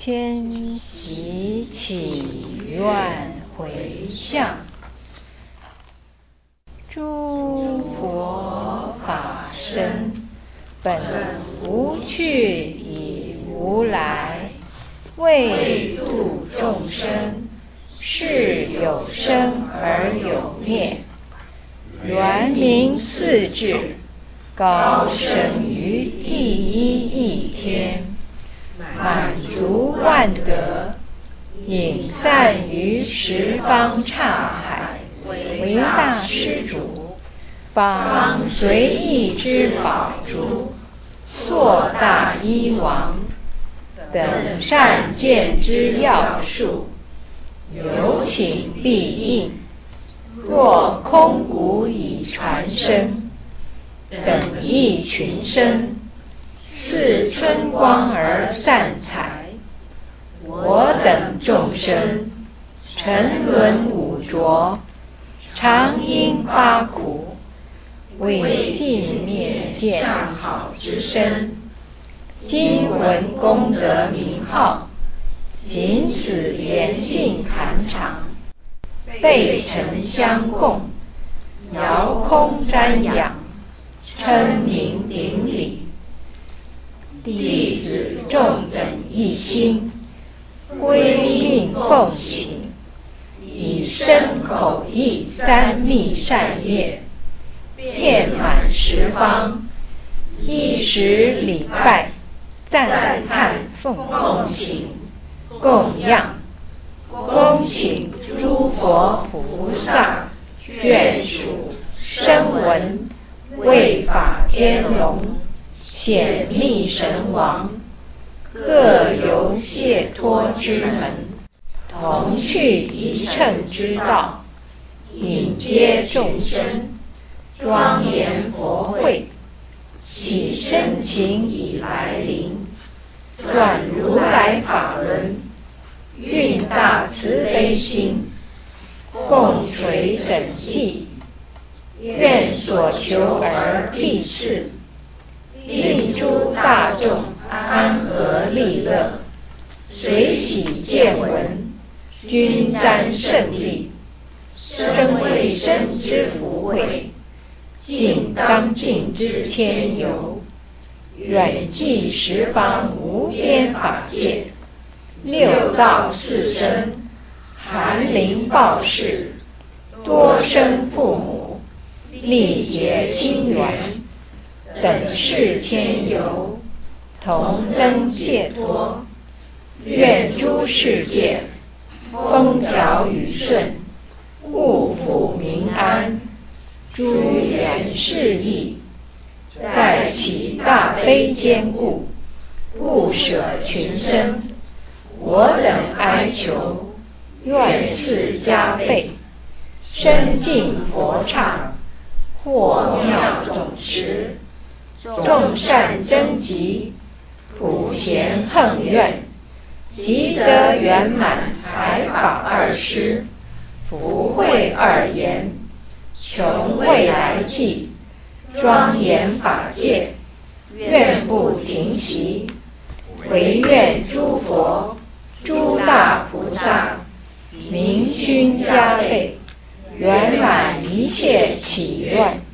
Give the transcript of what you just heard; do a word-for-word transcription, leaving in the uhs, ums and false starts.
迁习祈愿回向，诸佛法身本无去以无来，为度众生，是有生而有灭。圆明四智，高升于第一义天，满足万德，隐散于十方刹海，为大施主，方随意之宝珠，硕大医王，等善见之要术，有请必应。若空谷以传声，等益群生，似春光而散财。我等众生，沉沦五浊，常因八苦，为尽灭见好之身。今闻功德名号，仅此严禁坛场，备陈相供，遥空瞻仰，称名顶礼。弟子众等一心，归命奉请，以身口意三密善业，遍满十方，依时礼拜，赞叹奉请，供养，恭请诸佛菩萨眷属声闻为法天龙显密神王，各有解脱之门，同去一乘之道，引接众生，庄严佛会，起深情以来临，转如来法轮，运大慈悲心，共垂整济，愿所求而必赐，令诸大众安和利乐，随喜见闻，均沾胜利，生未生之福慧，尽当尽之千由，远济十方无边法界，六道四生，含灵报世，多生父母，历劫亲缘，等世千由，同登解脱。愿诸世界风调雨顺，物阜民安，诸缘事意，再起大悲坚固，不舍群生。我等哀求，愿赐加倍，深尽佛刹，或妙总持，众善真集，普贤横愿，即得圆满财法二施，福慧二言，穷未来际，庄严法界，愿不停息。唯愿诸佛诸大菩萨明勋加倍，圆满一切祈愿。